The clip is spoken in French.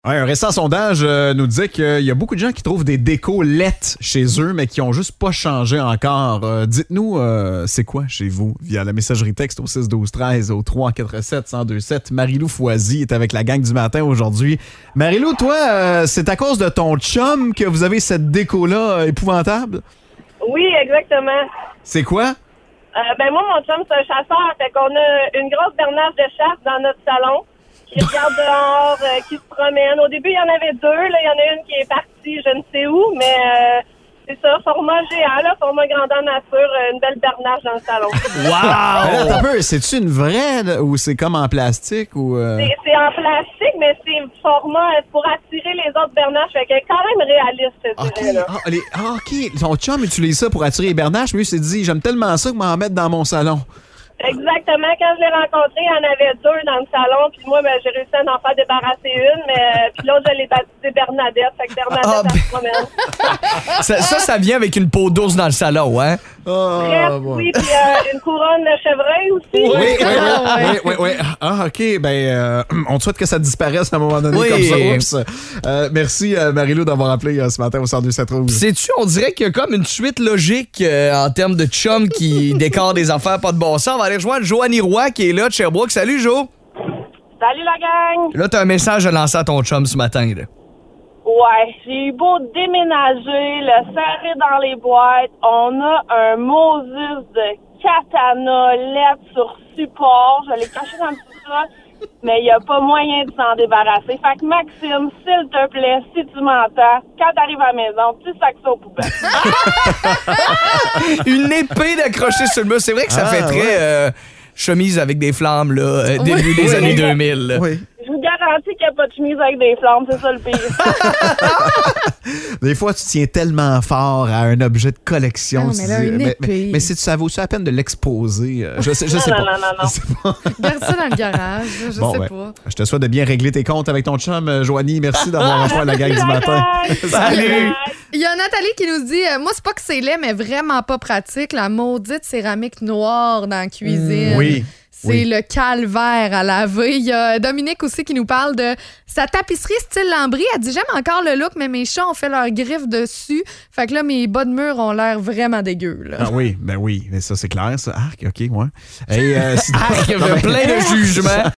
Ouais, un récent sondage nous disait qu'il y a beaucoup de gens qui trouvent des décos laides chez eux, mais qui ont juste pas changé encore. Dites-nous, c'est quoi chez vous? Via la messagerie texte au 6-12-13 au 347-1027. Marie-Lou Foisy est avec la gang du matin aujourd'hui. Marie-Lou, toi, c'est à cause de ton chum que vous avez cette déco-là épouvantable? Oui, exactement. C'est quoi? Moi, mon chum, c'est un chasseur. Fait qu'on a une grosse bernache de chasse dans notre salon qui regarde dehors, qui se promène. Au début, il y en avait deux. Là, il y en a une qui est partie, je ne sais où, mais c'est ça, format géant, là, format grandeur nature, une belle bernache dans le salon. Wow! Attends un peu, c'est-tu une vraie là, ou c'est comme en plastique? Ou C'est en plastique, mais c'est format pour attirer les autres bernaches. Fait qu'elle est quand même réaliste, je dirais. Là. OK. Son chum utilise ça pour attirer les bernaches, mais lui, il s'est dit, j'aime tellement ça que m'en mettre dans mon salon. Exactement. Quand je l'ai rencontré, il y en avait deux dans le salon. Puis moi, j'ai réussi à en faire débarrasser une. Mais puis l'autre, je l'ai baptisée Bernadette. Fait que Bernadette, elle se promène. Ça vient avec une peau d'ours dans le salon, hein? Bref, oui. Puis une couronne de chevreuil aussi. Oui. Ah, OK. On te souhaite que ça disparaisse à un moment donné comme ça. Oups. Merci, Marie-Lou, d'avoir appelé ce matin au 102-7 Rouge. Sais-tu, on dirait qu'il y a comme une suite logique en termes de chum qui décore des affaires pas de bon sens. On va aller rejoindre Joanie Roy qui est là de Sherbrooke. Salut, Jo! Salut, la gang! Là, t'as un message à lancer à ton chum ce matin, là. Ouais, j'ai eu beau déménager, le serrer dans les boîtes. On a un Moses de katana LED sur support. Je l'ai caché dans le sous-sol, mais il n'y a pas moyen de s'en débarrasser. Fait que Maxime, s'il te plaît, si tu m'entends, quand t'arrives à la maison, tu sacs ça aux poubelles. Une épée d'accrocher sur le mur. C'est vrai que ça fait très chemise avec des flammes, là, début des années 2000. Là. Oui. Je vous garantis qu'il n'y a pas de chemise avec des flammes, c'est ça le pire. Des fois, tu tiens tellement fort à un objet de collection. Non, mais là, une épée. Mais ça vaut la peine de l'exposer? Je sais pas. Non. Garde ça dans le garage, je sais pas. Je te souhaite de bien régler tes comptes avec ton chum, Joanie. Merci d'avoir rejoint la gang du matin. Salut! Il y a Nathalie qui nous dit moi, c'est pas que c'est laid, mais vraiment pas pratique. La maudite céramique noire dans la cuisine. Oui. C'est le calvaire à laver. Il y a Dominique aussi qui nous parle de sa tapisserie style lambris. Elle dit j'aime encore le look, mais mes chats ont fait leurs griffes dessus. Fait que là, mes bas de mur ont l'air vraiment dégueux. Là. Ah oui, mais ça c'est clair, ça. Arc, OK, ouais. Hey, Il y avait plein de jugements.